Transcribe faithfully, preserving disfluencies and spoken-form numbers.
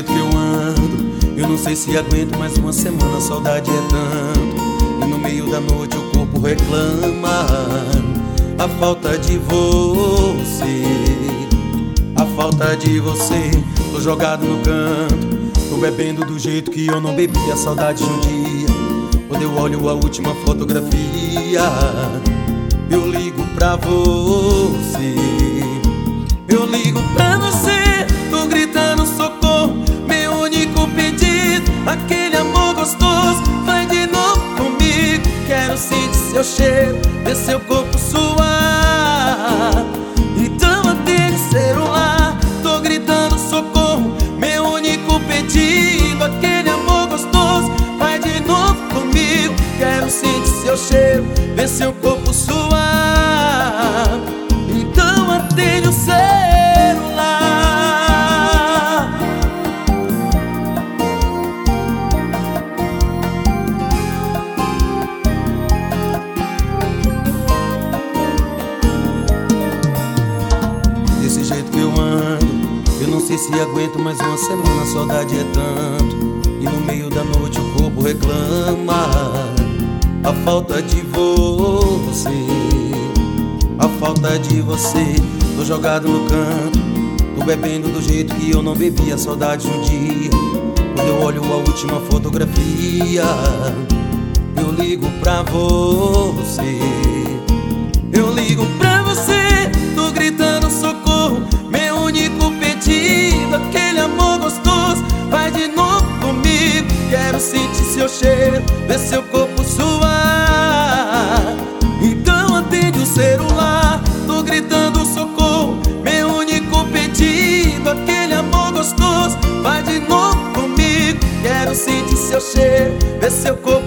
que eu ando, eu não sei se aguento mais uma semana. A saudade é tanto, e no meio da noite o corpo reclama a falta de você, a falta de você. Tô jogado no canto, tô bebendo do jeito que eu não bebi. A saudade de um dia, quando eu olho a última fotografia, eu ligo pra você, eu ligo pra você, tô gritando socorro, meu único pedido, aquele amor gostoso, vai de novo comigo. Quero sentir seu cheiro, ver seu corpo suar, então atende o celular. Tô gritando socorro, meu único pedido, aquele amor gostoso, vai de novo comigo. Quero sentir seu cheiro, ver seu corpo suar, então atende o celular. Desse jeito que eu ando, eu não sei se aguento mais uma semana. A saudade é tanto, e no meio da noite o corpo reclama a falta de você, a falta de você. Tô jogado no canto, tô bebendo do jeito que eu não bebi. A saudade de um dia, quando eu olho a última fotografia, eu ligo pra você, eu ligo pra você. Tô gritando socorro, meu único pedido, aquele amor gostoso, vai de novo comigo. Quero sentir seu cheiro, ver seu corpo suar, então atende o celular. Tô gritando socorro, meu único pedido, aquele amor gostoso, vai de novo comigo. Quero sentir seu cheiro, ver seu corpo